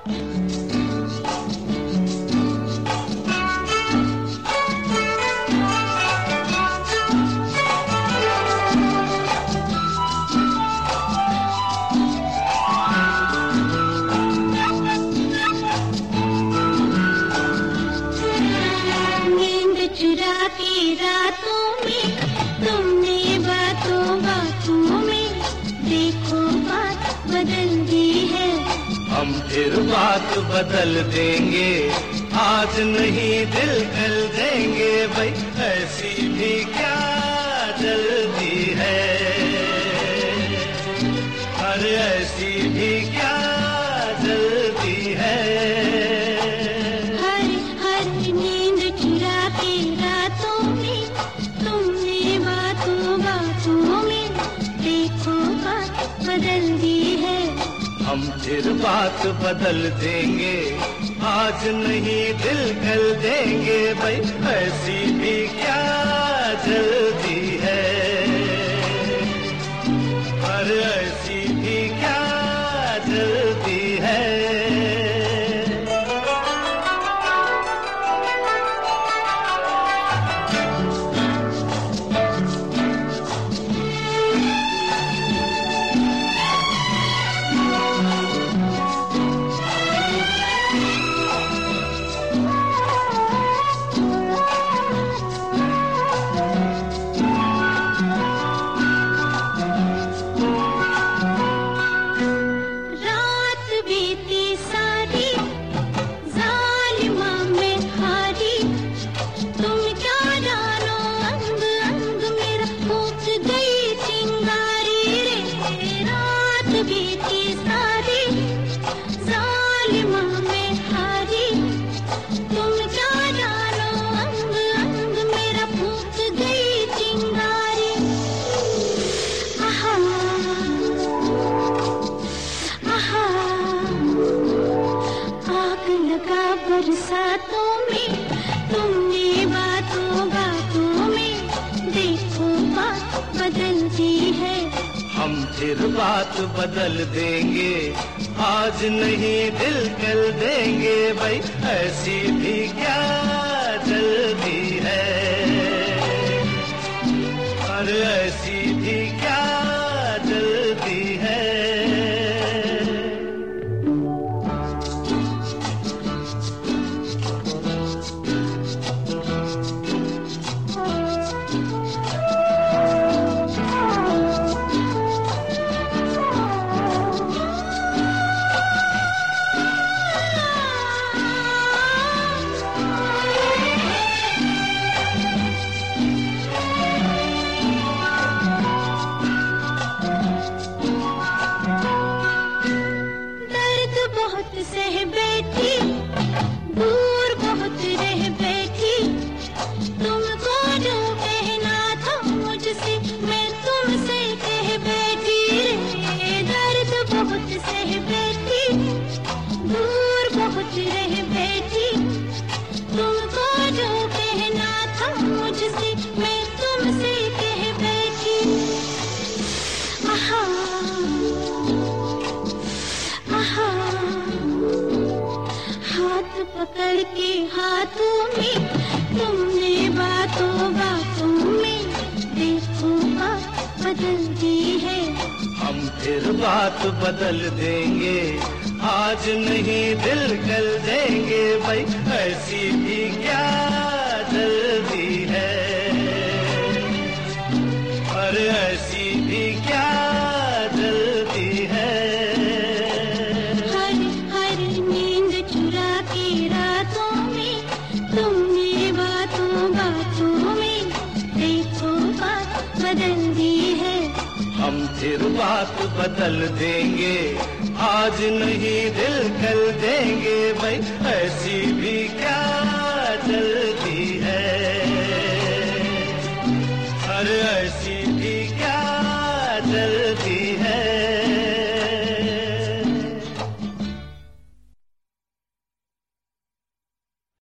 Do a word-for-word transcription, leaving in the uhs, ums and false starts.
रातों में तुमने बातों बातों में देखो बात बदल दी है। हम फिर बात बदल देंगे, आज नहीं दिल कल देंगे भाई, ऐसी भी क्या जल्दी है, अरे ऐसी भी क्या जल्दी है। हर हर नींद चुरा के रातों में तुमने बातों बातों में देखो बात बदल दी है। हम फिर बात बदल देंगे, आज नहीं दिल कल देंगे भाई, ऐसी भी क्या जल्दी है, अरे ऐसी भी क्या जल्दी है। बरसातों में तुमने बातों बातों में देखो बात बदल दी है। हम फिर बात बदल देंगे, आज नहीं दिल कल देंगे भाई, ऐसी भी क्या जल्दी है, अरे ऐसी भी क्या जल्दी है। सह बैठी दूर बहुत रह बैठी, तुमको जो कहना था मुझसे मैं तुमसे कह बैठी रे। दर्द बहुत सह बैठी दूर बहुत रह बैठी, तुमको जो कहना था मुझसे मैं तुमसे कह बैठी। आहा आहा हाथ पकड़ के हाथों में तुमने बातों बातों में देखो बात बदल दी है। हम फिर बात बदल देंगे, आज नहीं दिल कल देंगे भाई, ऐसी भी क्या जल्दी है, अरे ऐसी भी क्या जल्दी है। तुमने बातों बातों में देखो बात बदल दी है। हम फिर बात बदल देंगे, आज नहीं दिल कल देंगे भाई, ऐसी भी क्या जल्दी है।